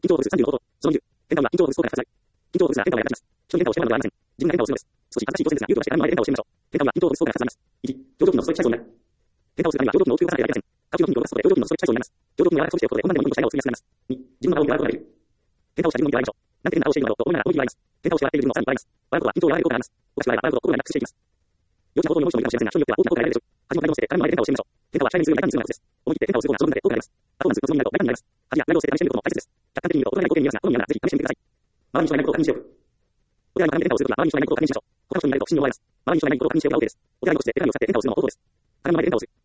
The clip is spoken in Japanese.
緊張度数35度。その2、変化は緊張度数効果が発在。緊張度数は変化をやらかします。人に変化をしてもらうのではありません。自分が変化をするのです。少し恥ずかしい当然ですが、勇気を出して何の前で変化をしてみましょう。変化は緊張度数効果が発在ます。1、上胸筋の細い最小になる。変化をするためには上胸筋の大きくを重ねてやりません。下腹筋の筋肉を伸ばすことで上胸筋の細い最小になります。上胸筋の柔らかくしておくことでこんなにもいいとしたいを積み重ねます。2、自分の顔を見て笑うことができる。変化をした自分を見て笑いましょう。なんて変な顔をしているのだろうと思いながらこの日笑います。変化をして笑っている自分をさらに笑います。笑うことは緊張を和らげる効果があります。おかしく笑えば笑うほど心がリラックスしていきます。幼稚なことに思う人もいるかもしれませんが、人によっては大きな効果が得られるでしょう。恥も体に乗せて誰の前で変化をしてみましょう。変化は視界にするより大胆にするのです。思い切って変化をすることがその分だけ効果があります。パフォーマンスのつもりになると大胆になります。恥やプライドを捨てて試してみることも大切です。客観的に見ると大人に見えますが、好みにならぜひ試してみてください。周りに人がいないことを確認しておく。お手洗いの鏡で変化をするときは周りに人がいないことを確認しましょう。他の人になると不審に思われます。周りに人がいないことを確認しておくが OK です。お手洗いの個室で手紙を使って変化をするのも方法です。鏡の前で変化をする。